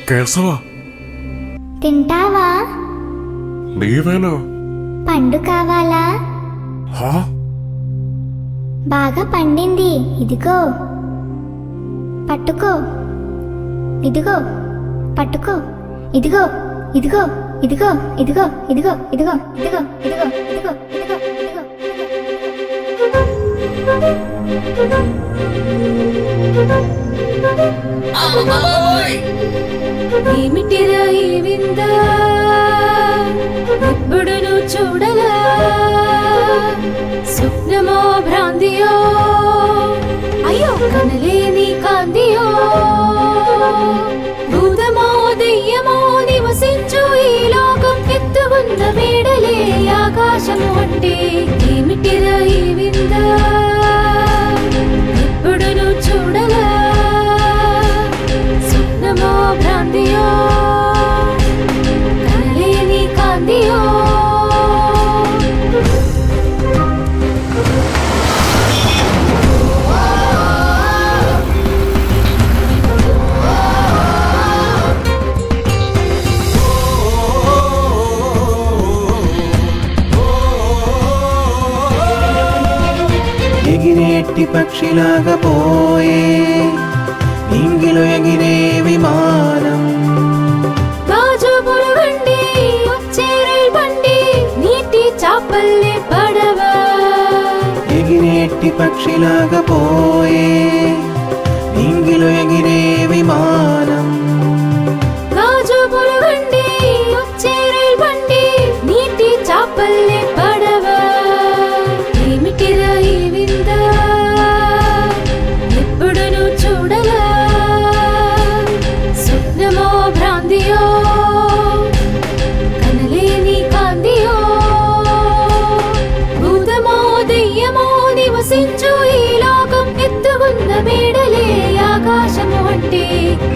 కేశవ, తింటావా? నీవేనా? పండు కావాలా? హా? బాగా పండింది, ఇదిగో పట్టుకో. ఇదిగో పట్టుకో. ఇదిగో ఇదిగో ఇదిగో ఇదిగో ఇదిగో ఇదిగో ఇదిగో ఇదిగో ఇదిగో ఇదిగో ఏమిటిరా ఈ విందా, ఎప్పుడు నువ్వు చూడలా? స్వప్నమో భ్రాంతియో, అయ్యో కనలేని కాంతియో, భూతమో దెయ్యమో నివసించు ఈ లోకం, ఎత్తుకున్న మేడలే ఆకాశము అంటే. ఏమిటిరా ఈ విందా, ఎప్పుడు నువ్వు చూడలా? స్వప్నమో భ్రాంతియో, కనలేని కాంతియో. ఎగిరేటి పక్షిలాగా పోయే నింగిలో ఎగిరే విమానం, గాజు పురుగండి వచ్చే రైల్ బండి, నీటి చాపల్లే పడవ. ఎగిరేటి పక్షిలాగా పోయే నింగిలో ఎగిరే విమానం, గాజు పురుగండి వచ్చే రైల్ బండి, నీటి చాపల్లే పడవ. ఏమిటిరా ఈ విందా, ఎప్పుడు నువ్వు చూడలా? స్వప్నమో భ్రాంతియో, కనలేని కాంతియో, భూతమో దెయ్యమో నివసించు ఈ లోకం, ఎత్తుకున్న మేడలే ఆకాశము అంటే.